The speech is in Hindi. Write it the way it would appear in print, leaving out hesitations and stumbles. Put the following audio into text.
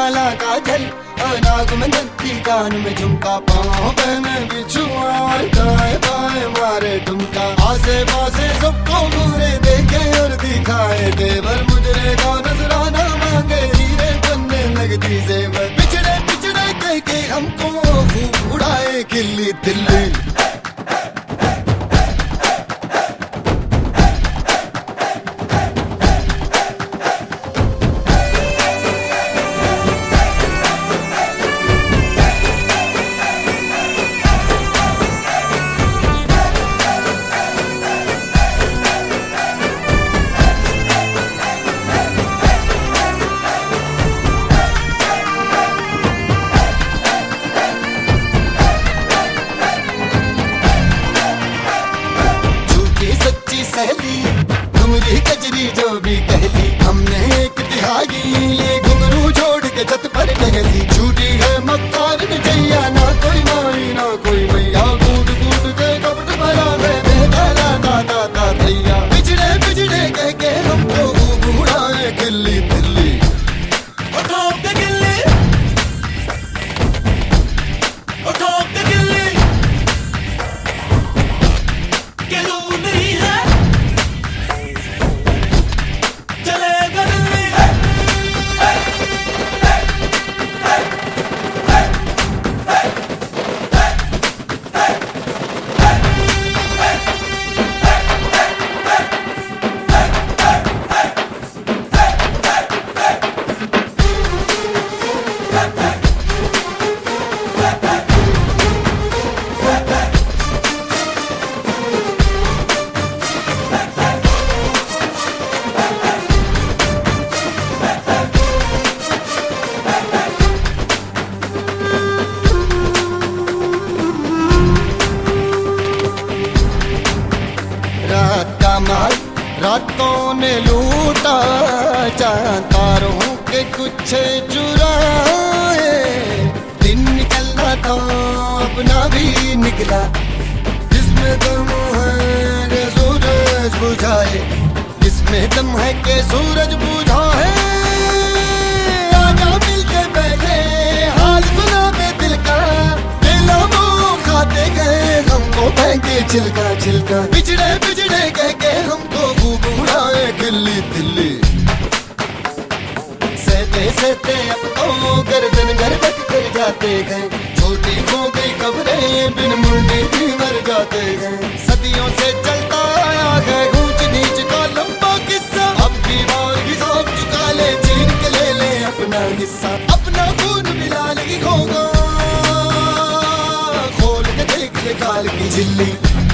काला काजल, नाक में नत्थी, कान में झुमका, पाँव पे में बिछुआ, दाएं बाएं मारे ठुमका। आसे पासे सबको घूरे देखे और दिखाए, देवर मुझरे का नजराना मांगे, हीरे बनने लगती जेवर। पिछड़े पिछड़े कह के हमको खूब उड़ाए खिल्ली दिल्ली। तुमरी कजरी जो भी कहली, हमने एक तिहाई ये घुंघरू छोड़ के छत पर टहली। झूठी है मक्कार जैया, ना कोई माई ना कोई मैया, कूद कूद के कपट भरा में बेदाला दादा दा भैया। पिछड़े पिछड़े कह के हमको खूब उड़ाए खिल्ली दिल्ली। रातों ने लूटा चांद तारों के कुछ चुराए, दिन निकलना था अपना भी निकला, जिसमें दम है के सूरज बुझाए, जिसमें दम है के सूरज बुझाए। आजा मिलके बैठे हाल सुना बे दिल का, दिला वो खाते गए हमको फेंके छिलका छिलका। पिछड़े पिछड़े कह के हमको खूब उड़ाए खिल्ली दिल्ली। सहते सहते अब तो गर्दन गर्दक कर जाते गए, छोटी हो गई खबरें बिन मुंडे भी मर जाते गए। सदियों से चलता आया है ऊंच नीच का लंबा किस्सा, अब की बार हिसाब चुका ले, छीन के ले अपना हिस्सा। अपना खून मिला ली होगा, खोल के देख ले काल की झिल्ली।